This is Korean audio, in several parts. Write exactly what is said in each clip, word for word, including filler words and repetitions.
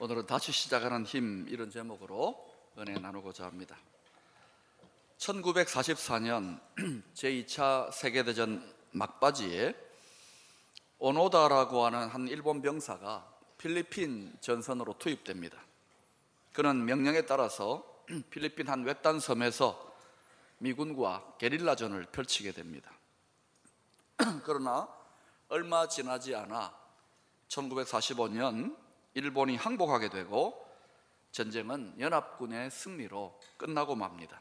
오늘은 다시 시작하는 힘, 이런 제목으로 은혜 나누고자 합니다. 천구백사십사 년 제이 차 세계대전 막바지에 오노다라고 하는 한 일본 병사가 필리핀 전선으로 투입됩니다. 그는 명령에 따라서 필리핀 한 외딴 섬에서 미군과 게릴라전을 펼치게 됩니다. 그러나 얼마 지나지 않아 천구백사십오 년 일본이 항복하게 되고 전쟁은 연합군의 승리로 끝나고 맙니다.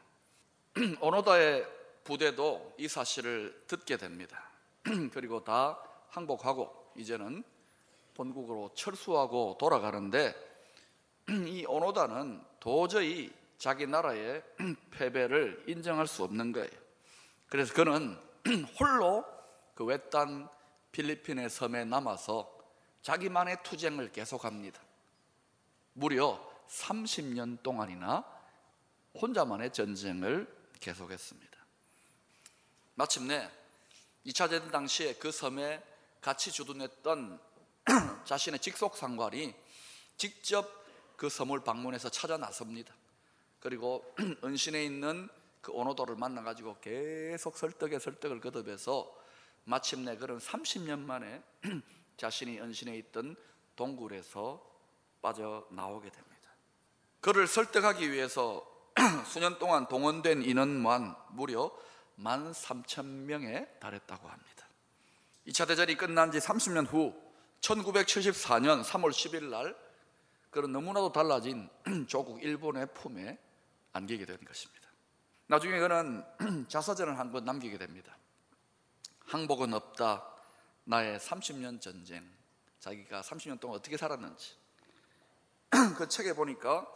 오노다의 부대도 이 사실을 듣게 됩니다. 그리고 다 항복하고 이제는 본국으로 철수하고 돌아가는데, 이 오노다는 도저히 자기 나라의 패배를 인정할 수 없는 거예요. 그래서 그는 홀로 그 외딴 필리핀의 섬에 남아서 자기만의 투쟁을 계속합니다. 무려 삼십 년 동안이나 혼자만의 전쟁을 계속했습니다. 마침내 이 차 대전 당시에 그 섬에 같이 주둔했던 자신의 직속 상관이 직접 그 섬을 방문해서 찾아 나섭니다. 그리고 은신에 있는 그 오노다를 만나가지고 계속 설득에 설득을 거듭해서 마침내 그는 삼십 년 만에 자신이 은신에 있던 동굴에서 빠져나오게 됩니다. 그를 설득하기 위해서 수년 동안 동원된 인원만 무려 만 삼천 명에 달했다고 합니다. 이 차 대전이 끝난 지 삼십 년 후 천구백칠십사 년 삼월 십일 날 그런 너무나도 달라진 조국 일본의 품에 안기게 된 것입니다. 나중에 그는 자서전을 한 권 남기게 됩니다. 항복은 없다, 나의 삼십 년 전쟁. 자기가 삼십 년 동안 어떻게 살았는지 그 책에 보니까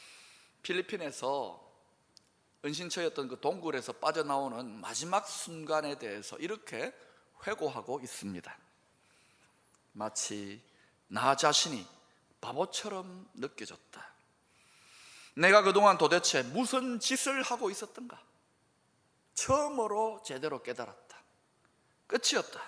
필리핀에서 은신처였던 그 동굴에서 빠져나오는 마지막 순간에 대해서 이렇게 회고하고 있습니다. 마치 나 자신이 바보처럼 느껴졌다. 내가 그동안 도대체 무슨 짓을 하고 있었던가 처음으로 제대로 깨달았다. 끝이었다.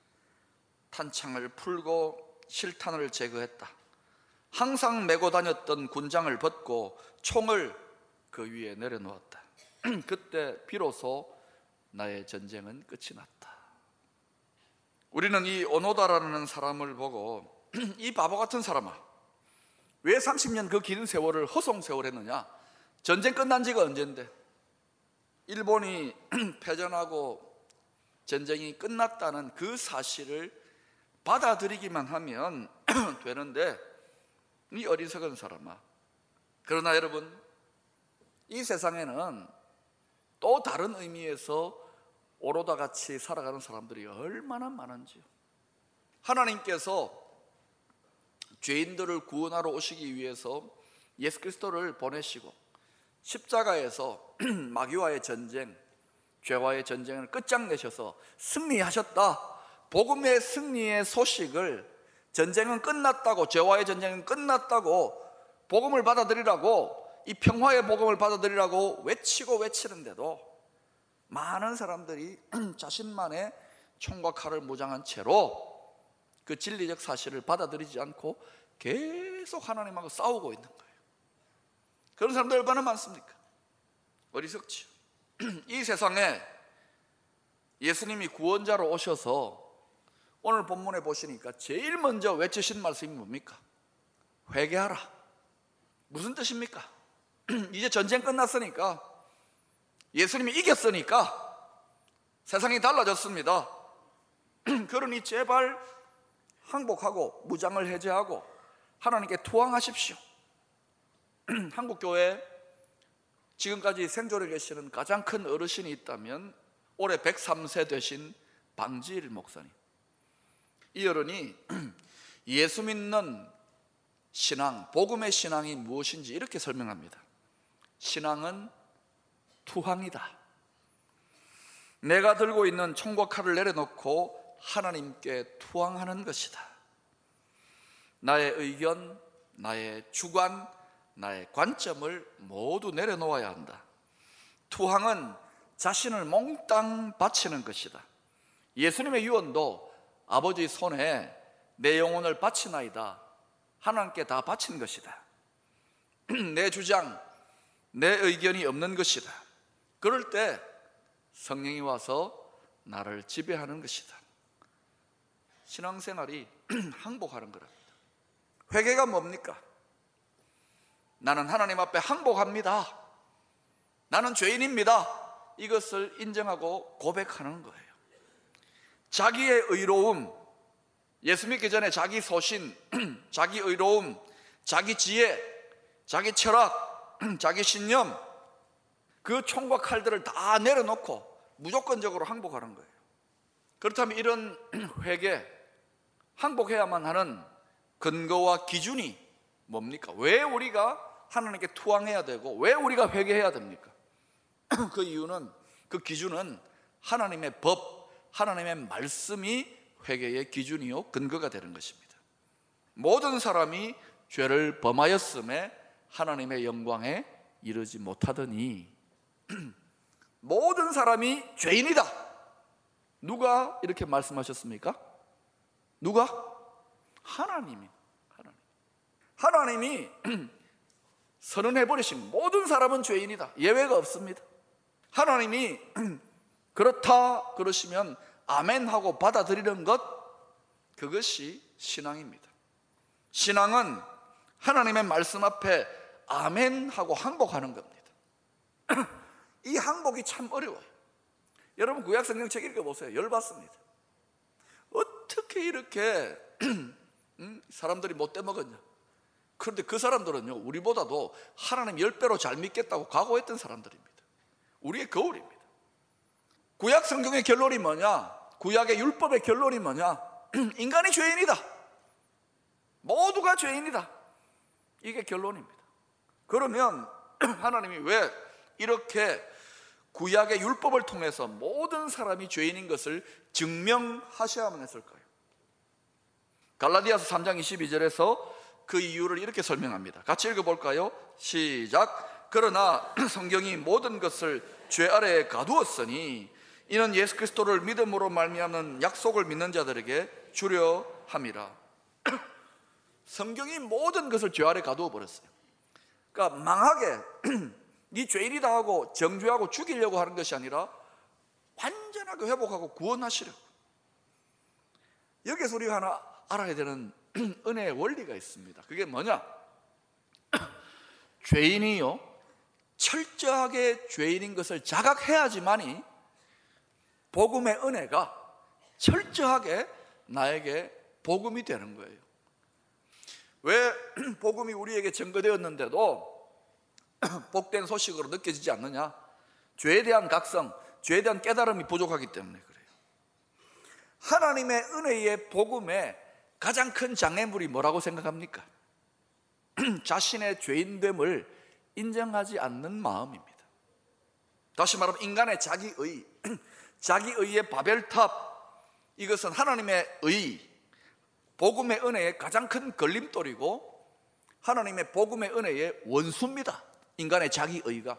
탄창을 풀고 실탄을 제거했다. 항상 메고 다녔던 군장을 벗고 총을 그 위에 내려놓았다. 그때 비로소 나의 전쟁은 끝이 났다. 우리는 이 오노다라는 사람을 보고 이 바보 같은 사람아, 왜 삼십 년 그 긴 세월을 허송세월했느냐? 전쟁 끝난 지가 언젠데? 일본이 패전하고 전쟁이 끝났다는 그 사실을 받아들이기만 하면 되는데, 이 어리석은 사람아. 그러나 여러분, 이 세상에는 또 다른 의미에서 오로다 같이 살아가는 사람들이 얼마나 많은지요. 하나님께서 죄인들을 구원하러 오시기 위해서 예수 그리스도를 보내시고 십자가에서 마귀와의 전쟁, 죄와의 전쟁을 끝장내셔서 승리하셨다. 복음의 승리의 소식을, 전쟁은 끝났다고, 죄와의 전쟁은 끝났다고, 복음을 받아들이라고, 이 평화의 복음을 받아들이라고 외치고 외치는데도 많은 사람들이 자신만의 총과 칼을 무장한 채로 그 진리적 사실을 받아들이지 않고 계속 하나님하고 싸우고 있는 거예요. 그런 사람들 얼마나 많습니까? 어리석지요. 이 세상에 예수님이 구원자로 오셔서 오늘 본문에 보시니까 제일 먼저 외치신 말씀이 뭡니까? 회개하라. 무슨 뜻입니까? 이제 전쟁 끝났으니까, 예수님이 이겼으니까 세상이 달라졌습니다. 그러니 제발 항복하고 무장을 해제하고 하나님께 투항하십시오. 한국교회 지금까지 생존해 계시는 가장 큰 어르신이 있다면 올해 백삼 세 되신 방지일 목사님. 이 어른이 예수 믿는 신앙, 복음의 신앙이 무엇인지 이렇게 설명합니다. 신앙은 투항이다. 내가 들고 있는 총과 칼을 내려놓고 하나님께 투항하는 것이다. 나의 의견, 나의 주관, 나의 관점을 모두 내려놓아야 한다. 투항은 자신을 몽땅 바치는 것이다. 예수님의 유언도 아버지 손에 내 영혼을 바치나이다 하나님께 다 바친 것이다. 내 주장, 내 의견이 없는 것이다. 그럴 때 성령이 와서 나를 지배하는 것이다. 신앙생활이 항복하는 거랍니다. 회개가 뭡니까? 나는 하나님 앞에 항복합니다. 나는 죄인입니다. 이것을 인정하고 고백하는 거예요. 자기의 의로움, 예수 믿기 전에 자기 소신, 자기 의로움, 자기 지혜, 자기 철학, 자기 신념, 그 총과 칼들을 다 내려놓고 무조건적으로 항복하는 거예요. 그렇다면 이런 회개, 항복해야만 하는 근거와 기준이 뭡니까? 왜 우리가 하나님께 투항해야 되고 왜 우리가 회개해야 됩니까? 그 이유는, 그 기준은 하나님의 법, 하나님의 말씀이 회개의 기준이요 근거가 되는 것입니다. 모든 사람이 죄를 범하였음에 하나님의 영광에 이르지 못하더니 모든 사람이 죄인이다. 누가 이렇게 말씀하셨습니까? 누가? 하나님이. 하나님. 하나님이 선언해버리신 모든 사람은 죄인이다. 예외가 없습니다. 하나님이 그렇다 그러시면 아멘 하고 받아들이는 것, 그것이 신앙입니다. 신앙은 하나님의 말씀 앞에 아멘 하고 항복하는 겁니다. 이 항복이 참 어려워요. 여러분 구약 성경책 읽어보세요. 열받습니다. 어떻게 이렇게 사람들이 못돼 먹었냐. 그런데 그 사람들은요, 우리보다도 하나님 열 배로 잘 믿겠다고 각오했던 사람들입니다. 우리의 거울입니다. 구약 성경의 결론이 뭐냐? 구약의 율법의 결론이 뭐냐? 인간이 죄인이다. 모두가 죄인이다. 이게 결론입니다. 그러면 하나님이 왜 이렇게 구약의 율법을 통해서 모든 사람이 죄인인 것을 증명하셔야만 했을까요? 갈라디아서 삼 장 이십이 절에서 그 이유를 이렇게 설명합니다. 같이 읽어볼까요? 시작. 그러나 성경이 모든 것을 죄 아래에 가두었으니 이는 예수 그리스도를 믿음으로 말미암는 약속을 믿는 자들에게 주려 함이라. 성경이 모든 것을 죄 아래 가두어 버렸어요. 그러니까 망하게 네 죄인이다 하고 정죄하고 죽이려고 하는 것이 아니라 완전하게 회복하고 구원하시려고. 여기서 우리가 하나 알아야 되는 은혜의 원리가 있습니다. 그게 뭐냐? 죄인이요, 철저하게 죄인인 것을 자각해야지만이 복음의 은혜가 철저하게 나에게 복음이 되는 거예요. 왜 복음이 우리에게 증거되었는데도 복된 소식으로 느껴지지 않느냐? 죄에 대한 각성, 죄에 대한 깨달음이 부족하기 때문에 그래요. 하나님의 은혜의 복음의 가장 큰 장애물이 뭐라고 생각합니까? 자신의 죄인됨을 인정하지 않는 마음입니다. 다시 말하면 인간의 자기의, 자기의의 바벨탑, 이것은 하나님의 의, 복음의 은혜의 가장 큰 걸림돌이고 하나님의 복음의 은혜의 원수입니다. 인간의 자기의가.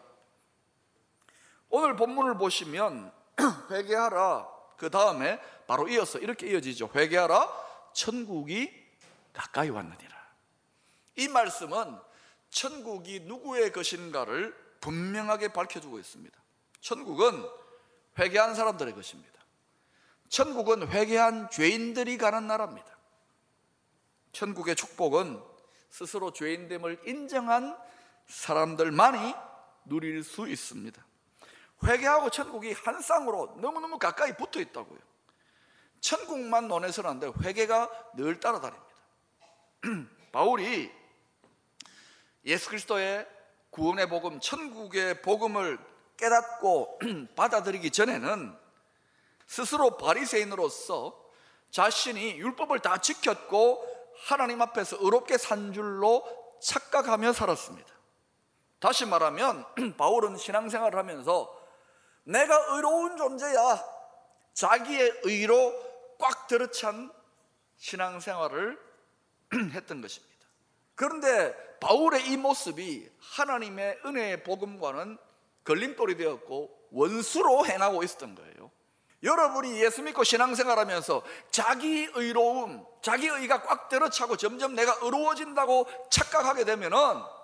오늘 본문을 보시면 회개하라, 그 다음에 바로 이어서 이렇게 이어지죠. 회개하라, 천국이 가까이 왔느니라. 이 말씀은 천국이 누구의 것인가를 분명하게 밝혀주고 있습니다. 천국은 회개한 사람들의 것입니다. 천국은 회개한 죄인들이 가는 나라입니다. 천국의 축복은 스스로 죄인됨을 인정한 사람들만이 누릴 수 있습니다. 회개하고 천국이 한 쌍으로 너무너무 가까이 붙어 있다고요. 천국만 논해서는 안 돼요. 회개가 늘 따라다닙니다. 바울이 예수 그리스도의 구원의 복음, 천국의 복음을 깨닫고 받아들이기 전에는 스스로 바리새인으로서 자신이 율법을 다 지켰고 하나님 앞에서 의롭게 산 줄로 착각하며 살았습니다. 다시 말하면 바울은 신앙생활을 하면서 내가 의로운 존재야, 자기의 의로 꽉 들어찬 신앙생활을 했던 것입니다. 그런데 바울의 이 모습이 하나님의 은혜의 복음과는 걸림돌이 되었고 원수로 행하고 있었던 거예요. 여러분이 예수 믿고 신앙생활하면서 자기 의로움, 자기 의가 꽉 들어차고 점점 내가 의로워진다고 착각하게 되면은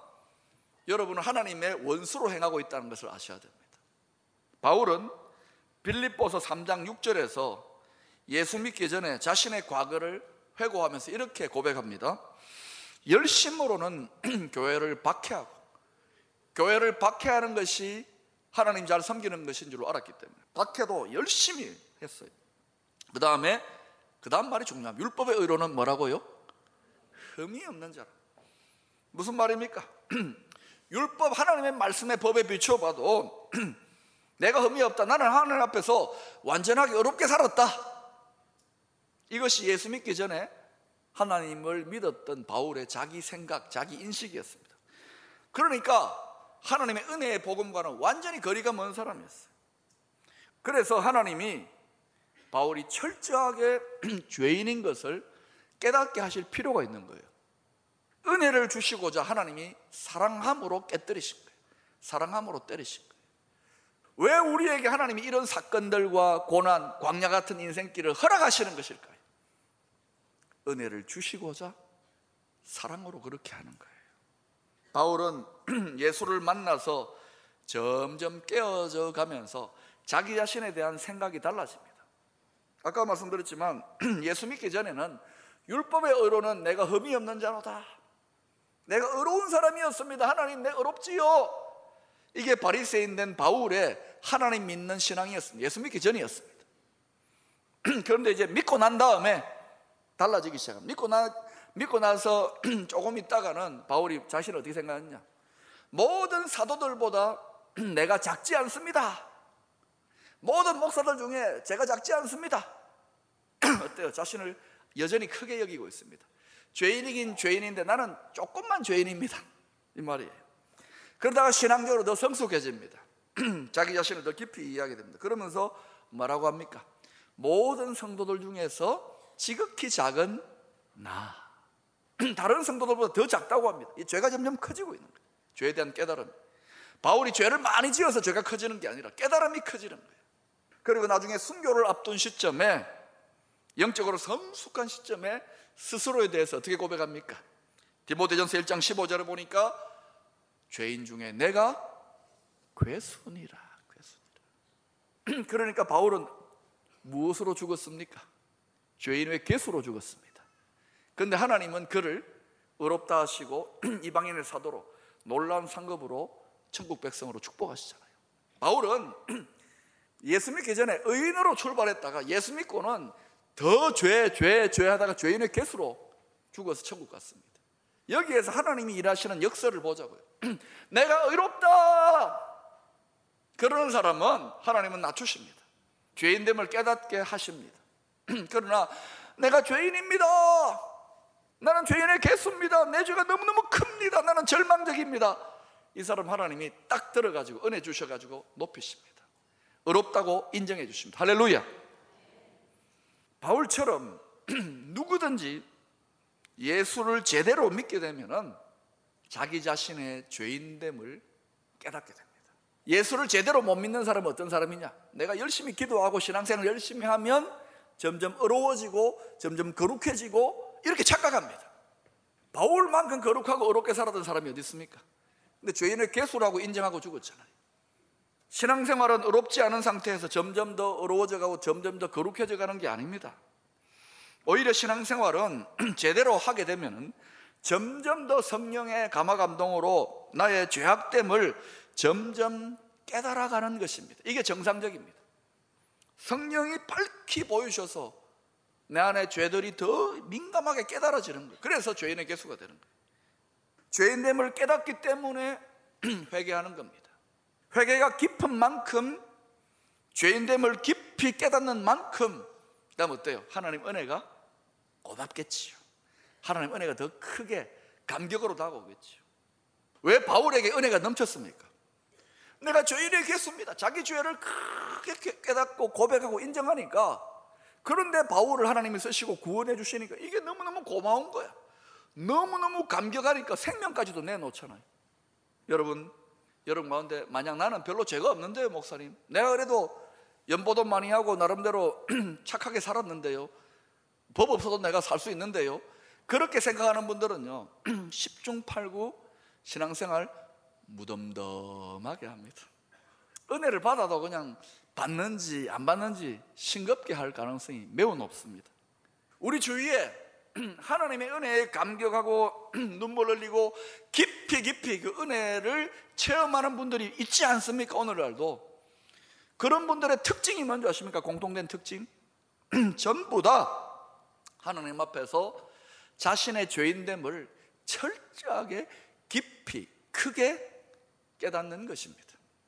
여러분은 하나님의 원수로 행하고 있다는 것을 아셔야 됩니다. 바울은 빌립보서 삼 장 육 절에서 예수 믿기 전에 자신의 과거를 회고하면서 이렇게 고백합니다. 열심으로는 교회를 박해하고, 교회를 박해하는 것이 하나님 잘 섬기는 것인 줄 알았기 때문에 박해도 열심히 했어요. 그 다음에 그 다음 말이 중요합니다. 율법의 의로는 뭐라고요? 흠이 없는 자라. 무슨 말입니까? 율법, 하나님의 말씀의 법에 비추어 봐도 내가 흠이 없다, 나는 하나님 앞에서 완전하게 의롭게 살았다, 이것이 예수 믿기 전에 하나님을 믿었던 바울의 자기 생각, 자기 인식이었습니다. 그러니까 하나님의 은혜의 복음과는 완전히 거리가 먼 사람이었어요. 그래서 하나님이 바울이 철저하게 죄인인 것을 깨닫게 하실 필요가 있는 거예요. 은혜를 주시고자 하나님이 사랑함으로 깨뜨리신 거예요. 사랑함으로 때리신 거예요. 왜 우리에게 하나님이 이런 사건들과 고난, 광야 같은 인생길을 허락하시는 것일까요? 은혜를 주시고자 사랑으로 그렇게 하는 거예요. 바울은 예수를 만나서 점점 깨어져 가면서 자기 자신에 대한 생각이 달라집니다. 아까 말씀드렸지만 예수 믿기 전에는 율법의 의로는 내가 흠이 없는 자로다, 내가 의로운 사람이었습니다, 하나님 내 의롭지요, 이게 바리새인 된 바울의 하나님 믿는 신앙이었습니다. 예수 믿기 전이었습니다. 그런데 이제 믿고 난 다음에 달라지기 시작합니다. 믿고 나 믿고 나서 조금 있다가는 바울이 자신을 어떻게 생각했냐? 모든 사도들보다 내가 작지 않습니다. 모든 목사들 중에 제가 작지 않습니다. 어때요? 자신을 여전히 크게 여기고 있습니다. 죄인이긴 죄인인데 나는 조금만 죄인입니다, 이 말이에요. 그러다가 신앙적으로 더 성숙해집니다. 자기 자신을 더 깊이 이해하게 됩니다. 그러면서 뭐라고 합니까? 모든 성도들 중에서 지극히 작은 나, 다른 성도들보다 더 작다고 합니다. 이 죄가 점점 커지고 있는 거예요. 죄에 대한 깨달음. 바울이 죄를 많이 지어서 죄가 커지는 게 아니라 깨달음이 커지는 거예요. 그리고 나중에 순교를 앞둔 시점에, 영적으로 성숙한 시점에 스스로에 대해서 어떻게 고백합니까? 디모데전서 일 장 십오 절을 보니까 죄인 중에 내가 괴순이라, 괴순이라. 그러니까 바울은 무엇으로 죽었습니까? 죄인의 괴수로 죽었습니다. 그런데 하나님은 그를 의롭다 하시고 이방인의 사도로 놀라운 상급으로 천국 백성으로 축복하시잖아요. 바울은 예수 믿기 전에 의인으로 출발했다가 예수 믿고는 더 죄, 죄, 죄 하다가 죄인의 괴수로 죽어서 천국 갔습니다. 여기에서 하나님이 일하시는 역사를 보자고요. 내가 의롭다 그러는 사람은 하나님은 낮추십니다. 죄인됨을 깨닫게 하십니다. 그러나 내가 죄인입니다, 나는 죄인의 개수입니다, 내 죄가 너무너무 큽니다, 나는 절망적입니다, 이 사람 하나님이 딱 들어가지고 은혜 주셔가지고 높이십니다. 의롭다고 인정해 주십니다. 할렐루야. 바울처럼 누구든지 예수를 제대로 믿게 되면은 자기 자신의 죄인됨을 깨닫게 됩니다. 예수를 제대로 못 믿는 사람은 어떤 사람이냐? 내가 열심히 기도하고 신앙생활 열심히 하면 점점 어려워지고 점점 거룩해지고 이렇게 착각합니다. 바울만큼 거룩하고 어렵게 살았던 사람이 어디 있습니까? 근데 죄인을 괴수라고 인정하고 죽었잖아요. 신앙생활은 어렵지 않은 상태에서 점점 더 어려워져 가고 점점 더 거룩해져 가는 게 아닙니다. 오히려 신앙생활은 제대로 하게 되면 점점 더 성령의 감화감동으로 나의 죄악됨을 점점 깨달아가는 것입니다. 이게 정상적입니다. 성령이 밝히 보여주셔서 내 안에 죄들이 더 민감하게 깨달아지는 거예요. 그래서 죄인의 개수가 되는 거예요. 죄인됨을 깨닫기 때문에 회개하는 겁니다. 회개가 깊은 만큼, 죄인됨을 깊이 깨닫는 만큼, 그 다음 어때요? 하나님 은혜가 고맙겠지요. 하나님 은혜가 더 크게 감격으로 다가오겠지요. 왜 바울에게 은혜가 넘쳤습니까? 내가 죄인의 개수입니다. 자기 죄를 크게 깨닫고 고백하고 인정하니까, 그런데 바울을 하나님이 쓰시고 구원해 주시니까 이게 너무너무 고마운 거야. 너무너무 감격하니까 생명까지도 내놓잖아요. 여러분, 여러분 가운데 만약 나는 별로 죄가 없는데요, 목사님, 내가 그래도 연보도 많이 하고 나름대로 착하게 살았는데요, 법 없어도 내가 살 수 있는데요, 그렇게 생각하는 분들은요 십중팔구 신앙생활 무덤덤하게 합니다. 은혜를 받아도 그냥 받는지 안 받는지 싱겁게 할 가능성이 매우 높습니다. 우리 주위에 하나님의 은혜에 감격하고 눈물 흘리고 깊이 깊이 그 은혜를 체험하는 분들이 있지 않습니까? 오늘날도. 그런 분들의 특징이 뭔지 아십니까? 공통된 특징. 전부 다 하나님 앞에서 자신의 죄인됨을 철저하게 깊이 크게 깨닫는 것입니다.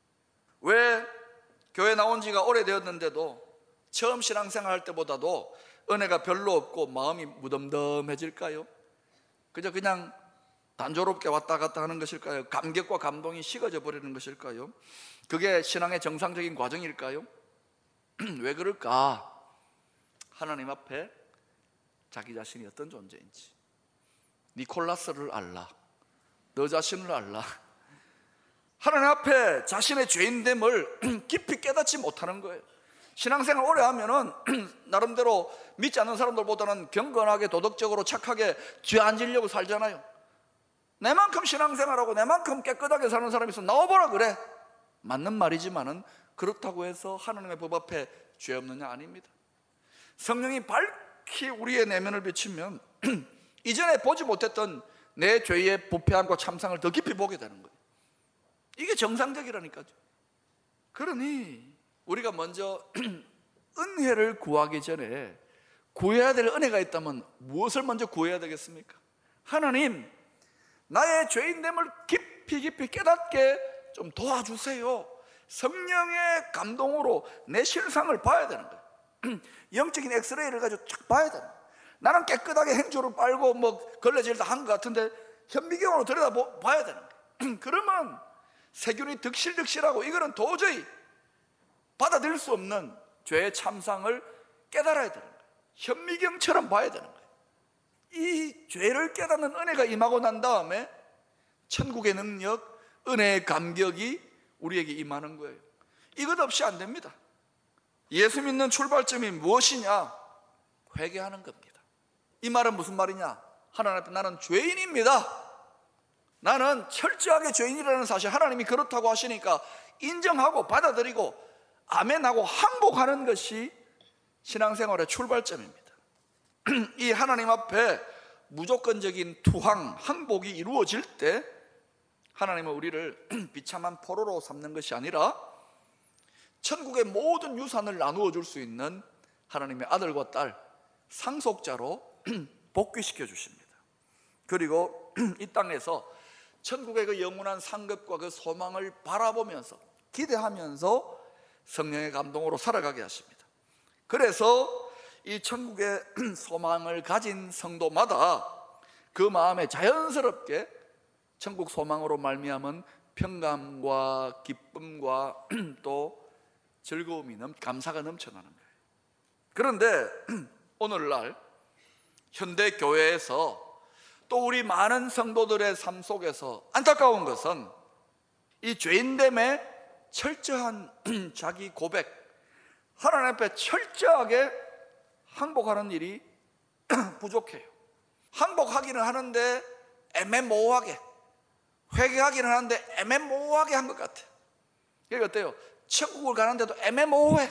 왜 교회 나온 지가 오래되었는데도 처음 신앙생활 할 때보다도 은혜가 별로 없고 마음이 무덤덤해질까요? 그저 그냥 단조롭게 왔다 갔다 하는 것일까요? 감격과 감동이 식어져 버리는 것일까요? 그게 신앙의 정상적인 과정일까요? 왜 그럴까? 하나님 앞에 자기 자신이 어떤 존재인지, 니콜라스를 알라, 너 자신을 알라. 하나님 앞에 자신의 죄인됨을 깊이 깨닫지 못하는 거예요. 신앙생활 오래 하면은 나름대로 믿지 않는 사람들보다는 경건하게 도덕적으로 착하게 죄 안 지려고 살잖아요. 내만큼 신앙생활하고 내만큼 깨끗하게 사는 사람이 있어 나와보라 그래. 맞는 말이지만은 그렇다고 해서 하나님의 법 앞에 죄 없느냐? 아닙니다. 성령이 밝히 우리의 내면을 비추면 이전에 보지 못했던 내 죄의 부패함과 참상을 더 깊이 보게 되는 거예요. 이게 정상적이라니까요. 그러니 우리가 먼저 은혜를 구하기 전에 구해야 될 은혜가 있다면 무엇을 먼저 구해야 되겠습니까? 하나님, 나의 죄인됨을 깊이 깊이 깨닫게 좀 도와주세요. 성령의 감동으로 내 실상을 봐야 되는 거예요. 영적인 엑스레이를 가지고 쫙 봐야 되는 거예요. 나는 깨끗하게 행주를 빨고 뭐 걸레질 다 한 것 같은데 현미경으로 들여다봐야 되는 거예요. 그러면 세균이 득실득실하고 이거는 도저히 받아들일 수 없는 죄의 참상을 깨달아야 되는 거예요. 현미경처럼 봐야 되는 거예요. 이 죄를 깨닫는 은혜가 임하고 난 다음에 천국의 능력, 은혜의 감격이 우리에게 임하는 거예요. 이것 없이 안 됩니다. 예수 믿는 출발점이 무엇이냐? 회개하는 겁니다. 이 말은 무슨 말이냐? 하나님 앞에 나는 죄인입니다. 나는 철저하게 죄인이라는 사실, 하나님이 그렇다고 하시니까 인정하고 받아들이고 아멘하고 항복하는 것이 신앙생활의 출발점입니다. 이 하나님 앞에 무조건적인 투항, 항복이 이루어질 때 하나님은 우리를 비참한 포로로 삼는 것이 아니라 천국의 모든 유산을 나누어 줄 수 있는 하나님의 아들과 딸, 상속자로 복귀시켜 주십니다. 그리고 이 땅에서 천국의 그 영원한 상급과 그 소망을 바라보면서 기대하면서 성령의 감동으로 살아가게 하십니다. 그래서 이 천국의 소망을 가진 성도마다 그 마음에 자연스럽게 천국 소망으로 말미암은 평감과 기쁨과 또 즐거움이 넘, 감사가 넘쳐나는 거예요. 그런데 오늘날 현대 교회에서 또 우리 많은 성도들의 삶 속에서 안타까운 것은 이 죄인됨의 철저한 자기 고백, 하나님 앞에 철저하게 항복하는 일이 부족해요. 항복하기는 하는데 애매모호하게, 회개하기는 하는데 애매모호하게 한 것 같아요. 그게 어때요? 천국을 가는데도 애매모호해.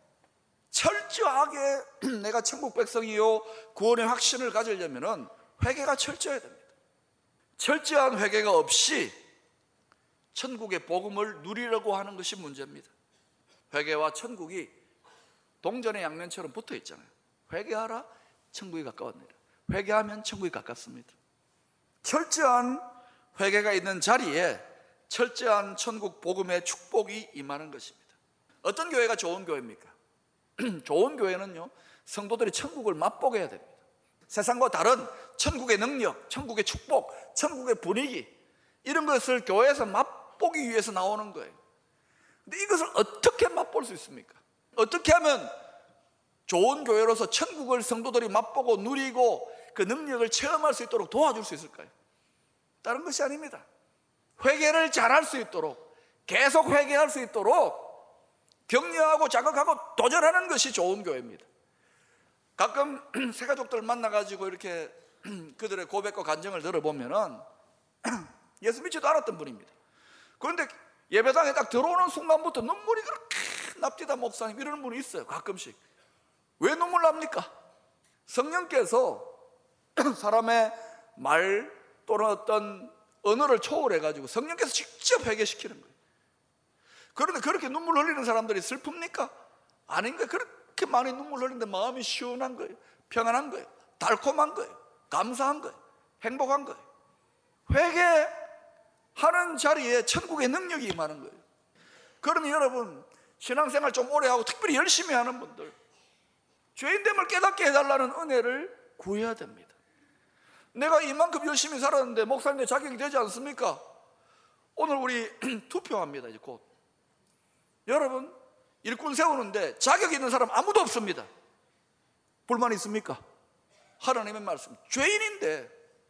철저하게 내가 천국 백성이요 구원의 확신을 가지려면 회개가 철저해야 됩니다. 철저한 회개가 없이 천국의 복음을 누리려고 하는 것이 문제입니다. 회개와 천국이 동전의 양면처럼 붙어 있잖아요. 회개하라, 천국이 가까웠느니라. 회개하면 천국이 가깝습니다. 철저한 회개가 있는 자리에 철저한 천국 복음의 축복이 임하는 것입니다. 어떤 교회가 좋은 교회입니까? 좋은 교회는요, 성도들이 천국을 맛보게 해야 됩니다. 세상과 다른 천국의 능력, 천국의 축복, 천국의 분위기, 이런 것을 교회에서 맛보기 위해서 나오는 거예요. 근데 이것을 어떻게 맛볼 수 있습니까? 어떻게 하면 좋은 교회로서 천국을 성도들이 맛보고 누리고 그 능력을 체험할 수 있도록 도와줄 수 있을까요? 다른 것이 아닙니다. 회개를 잘할 수 있도록, 계속 회개할 수 있도록 격려하고 자극하고 도전하는 것이 좋은 교회입니다. 가끔 새가족들 만나가지고 이렇게 그들의 고백과 간증을 들어보면은 예수 믿지도 않았던 분입니다. 그런데 예배당에 딱 들어오는 순간부터 눈물이 그렇게 납디다. 목사님, 이러는 분이 있어요. 가끔씩. 왜 눈물 납니까? 성령께서 사람의 말 또는 어떤 언어를 초월해가지고 성령께서 직접 회개시키는 거예요. 그런데 그렇게 눈물 흘리는 사람들이 슬픕니까? 아닌 거예요. 그렇게 많이 눈물 흘리는데 마음이 시원한 거예요. 평안한 거예요. 달콤한 거예요. 감사한 거예요. 행복한 거예요. 회개하는 자리에 천국의 능력이 임하는 거예요. 그러니 여러분, 신앙생활 좀 오래 하고 특별히 열심히 하는 분들, 죄인됨을 깨닫게 해달라는 은혜를 구해야 됩니다. 내가 이만큼 열심히 살았는데 목사님의 자격이 되지 않습니까? 오늘 우리 투표합니다. 이제 곧. 여러분, 일꾼 세우는데 자격 있는 사람 아무도 없습니다. 불만 있습니까? 하나님의 말씀, 죄인인데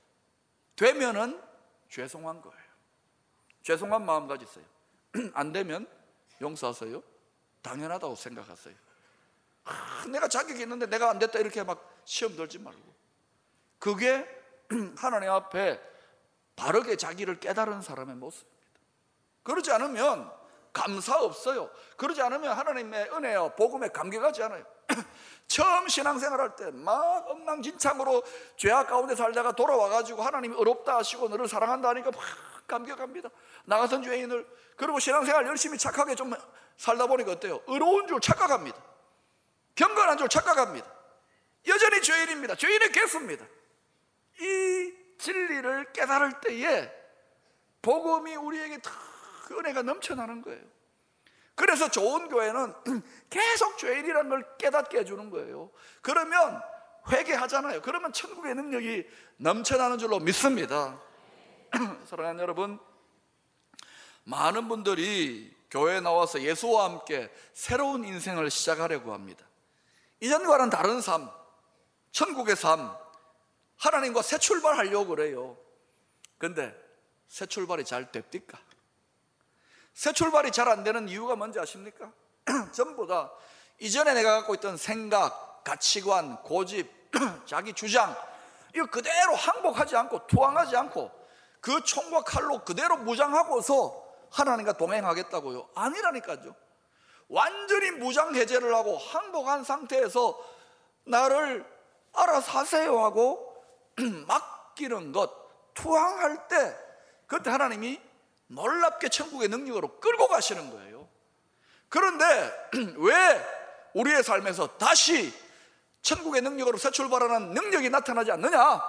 되면은 죄송한 거예요. 죄송한 마음 가지세요. 안 되면 용서하세요. 당연하다고 생각하세요. 아, 내가 자격이 있는데 내가 안 됐다 이렇게 막 시험 들지 말고, 그게 하나님 앞에 바르게 자기를 깨달은 사람의 모습입니다. 그러지 않으면 감사 없어요. 그러지 않으면 하나님의 은혜와 복음에 감격하지 않아요. 처음 신앙생활할 때 막 엉망진창으로 죄악 가운데 살다가 돌아와가지고 하나님이 어렵다 하시고 너를 사랑한다 하니까 막 감격합니다. 나 같은 죄인을. 그리고 신앙생활 열심히 착하게 좀 살다 보니까 어때요? 의로운 줄 착각합니다. 경건한 줄 착각합니다. 여전히 죄인입니다. 죄인의 개수입니다. 이 진리를 깨달을 때에 복음이 우리에게 다 은혜가 넘쳐나는 거예요. 그래서 좋은 교회는 계속 죄인이라는 걸 깨닫게 해주는 거예요. 그러면 회개하잖아요. 그러면 천국의 능력이 넘쳐나는 줄로 믿습니다. 사랑하는 여러분, 많은 분들이 교회에 나와서 예수와 함께 새로운 인생을 시작하려고 합니다. 이전과는 다른 삶, 천국의 삶, 하나님과 새 출발하려고 그래요. 그런데 새 출발이 잘 됩니까? 새 출발이 잘 안 되는 이유가 뭔지 아십니까? 전부 다 이전에 내가 갖고 있던 생각, 가치관, 고집, 자기 주장, 이거 그대로 항복하지 않고 투항하지 않고 그 총과 칼로 그대로 무장하고서 하나님과 동행하겠다고요? 아니라니까요. 완전히 무장해제를 하고 항복한 상태에서 나를 알아서 하세요 하고 맡기는 것, 투항할 때 그때 하나님이 놀랍게 천국의 능력으로 끌고 가시는 거예요. 그런데 왜 우리의 삶에서 다시 천국의 능력으로 새 출발하는 능력이 나타나지 않느냐?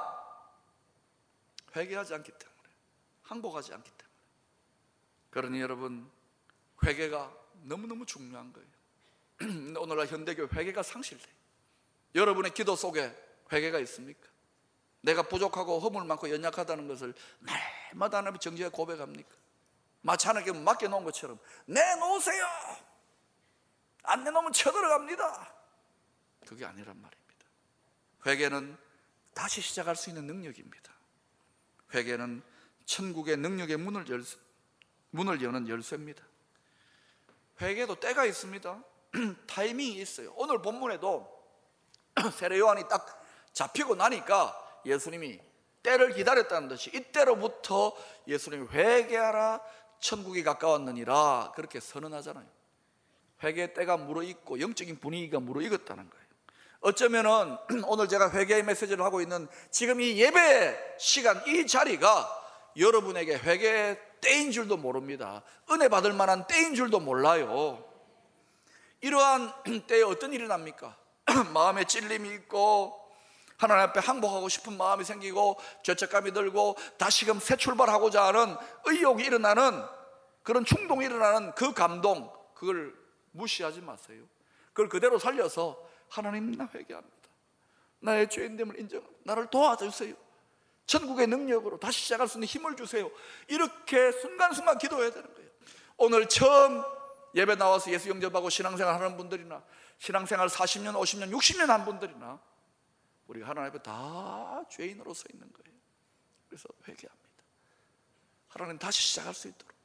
회개하지 않기 때문에, 항복하지 않기 때문에. 그러니 여러분, 회개가 너무너무 중요한 거예요. 오늘날 현대교회 회개가 상실돼요. 여러분의 기도 속에 회개가 있습니까? 내가 부족하고 허물 많고 연약하다는 것을 날마다 하나님 정직하게 고백합니까? 마치 하나님께 맡겨놓은 것처럼 내놓으세요, 안 내놓으면 쳐들어갑니다. 그게 아니란 말입니다. 회개는 다시 시작할 수 있는 능력입니다. 회개는 천국의 능력의 문을, 열, 문을 여는 열쇠입니다. 회개도 때가 있습니다. 타이밍이 있어요. 오늘 본문에도 세례 요한이 딱 잡히고 나니까 예수님이 때를 기다렸다는 듯이 이때로부터 예수님이 회개하라, 천국이 가까웠느니라 그렇게 선언하잖아요. 회개의 때가 무르익고 영적인 분위기가 무르익었다는 거예요. 어쩌면은 오늘 제가 회개의 메시지를 하고 있는 지금 이 예배 시간, 이 자리가 여러분에게 회개의 때인 줄도 모릅니다. 은혜 받을 만한 때인 줄도 몰라요. 이러한 때에 어떤 일이 납니까? 마음에 찔림이 있고 하나님 앞에 항복하고 싶은 마음이 생기고 죄책감이 들고 다시금 새 출발하고자 하는 의욕이 일어나는, 그런 충동이 일어나는 그 감동, 그걸 무시하지 마세요. 그걸 그대로 살려서 하나님, 나 회개합니다, 나의 죄인됨을 인정합니다, 나를 도와주세요, 천국의 능력으로 다시 시작할 수 있는 힘을 주세요, 이렇게 순간순간 기도해야 되는 거예요. 오늘 처음 예배 나와서 예수 영접하고 신앙생활 하는 분들이나 신앙생활 사십 년, 오십 년, 육십 년 한 분들이나 우리가 하나님 앞에 다 죄인으로 서 있는 거예요. 그래서 회개합니다. 하나님 다시 시작할 수 있도록,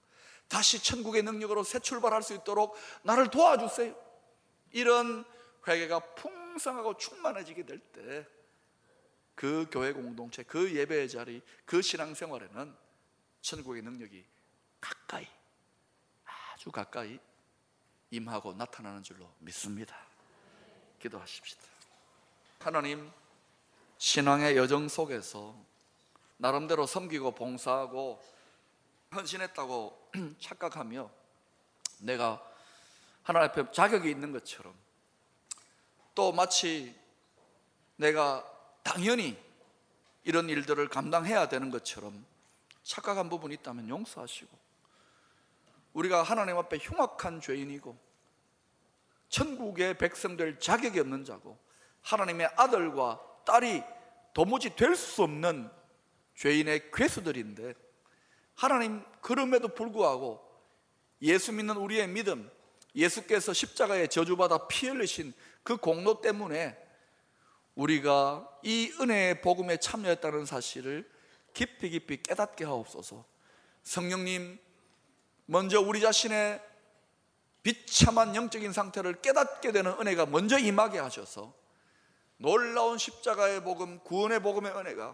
다시 천국의 능력으로 새 출발할 수 있도록 나를 도와주세요. 이런 회개가 풍성하고 충만해지게 될 때 그 교회 공동체, 그 예배의 자리, 그 신앙생활에는 천국의 능력이 가까이, 아주 가까이 임하고 나타나는 줄로 믿습니다. 기도하십시다. 하나님, 신앙의 여정 속에서 나름대로 섬기고 봉사하고 헌신했다고 착각하며 내가 하나님 앞에 자격이 있는 것처럼, 또 마치 내가 당연히 이런 일들을 감당해야 되는 것처럼 착각한 부분이 있다면 용서하시고, 우리가 하나님 앞에 흉악한 죄인이고 천국의 백성 될 자격이 없는 자고 하나님의 아들과 딸이 도무지 될 수 없는 죄인의 괴수들인데, 하나님 그럼에도 불구하고 예수 믿는 우리의 믿음, 예수께서 십자가에 저주받아 피 흘리신 그 공로 때문에 우리가 이 은혜의 복음에 참여했다는 사실을 깊이 깊이 깨닫게 하옵소서. 성령님, 먼저 우리 자신의 비참한 영적인 상태를 깨닫게 되는 은혜가 먼저 임하게 하셔서 놀라운 십자가의 복음, 구원의 복음의 은혜가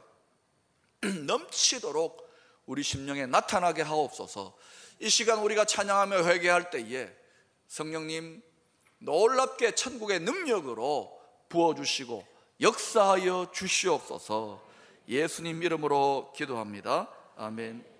넘치도록 우리 심령에 나타나게 하옵소서. 이 시간 우리가 찬양하며 회개할 때에 성령님 놀랍게 천국의 능력으로 부어주시고 역사하여 주시옵소서. 예수님 이름으로 기도합니다. 아멘.